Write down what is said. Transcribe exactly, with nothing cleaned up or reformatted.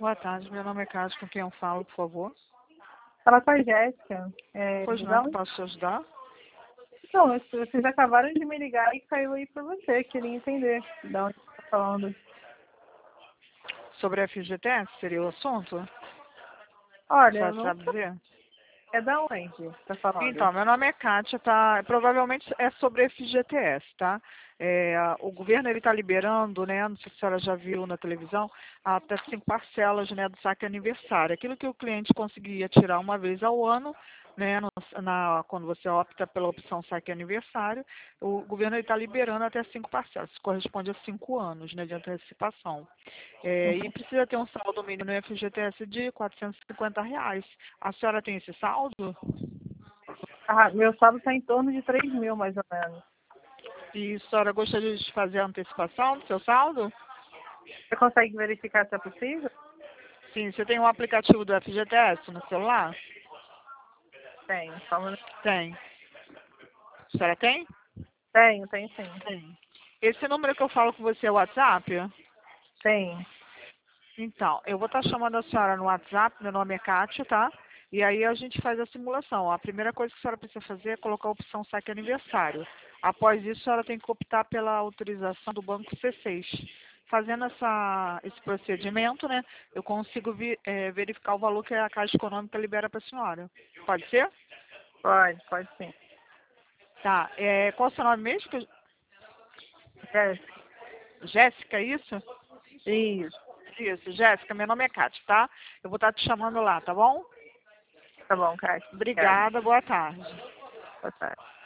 Boa tarde, meu nome é Cássio, com quem eu falo, por favor? Fala com a Jéssica. É, Pois de não, onde? posso te ajudar? Não, vocês acabaram de me ligar e caiu aí pra você. Queria entender de onde você tá falando. Sobre a F G T S, seria o assunto? Olha, Só eu não sabe sei. dizer? É da onde você tá falando? Então, meu nome é Kátia, tá? Provavelmente é sobre F G T S, tá? É, o governo ele está liberando, né? Não sei se a senhora já viu na televisão, até cinco parcelas, né, do saque aniversário. Aquilo que o cliente conseguia tirar uma vez ao ano, né? no- na, quando você opta pela opção saque aniversário, o governo está liberando até cinco parcelas. Isso corresponde a cinco anos, né, de antecipação. É, e precisa ter um saldo mínimo no F G T S de quatrocentos e cinquenta reais. A senhora tem esse saldo? Ah, meu saldo está em torno de três mil, mais ou menos. E a senhora gostaria de fazer a antecipação do seu saldo? Você consegue verificar se é possível? Sim, você tem um aplicativo do F G T S no celular? Tenho. Só um minuto. Tem. A senhora tem? Tenho, tenho sim. Tem. Esse número que eu falo com você é o WhatsApp? Tenho. Então, eu vou estar chamando a senhora no WhatsApp, meu nome é Kátia, tá? E aí a gente faz a simulação. A primeira coisa que a senhora precisa fazer é colocar a opção saque aniversário. Após isso, a senhora tem que optar pela autorização do banco C seis. Fazendo essa, esse procedimento, né, eu consigo vi, é, verificar o valor que a Caixa Econômica libera para a senhora. Pode ser? Pode, pode sim. Tá. É, qual é o seu nome mesmo? Que- Jéssica. Jéssica, é isso? Isso. Isso, Jéssica, meu nome é Kátia, tá? Eu vou estar te chamando lá, tá bom? Tá bom, Cássio. Obrigada. Obrigada, boa tarde. Boa tarde.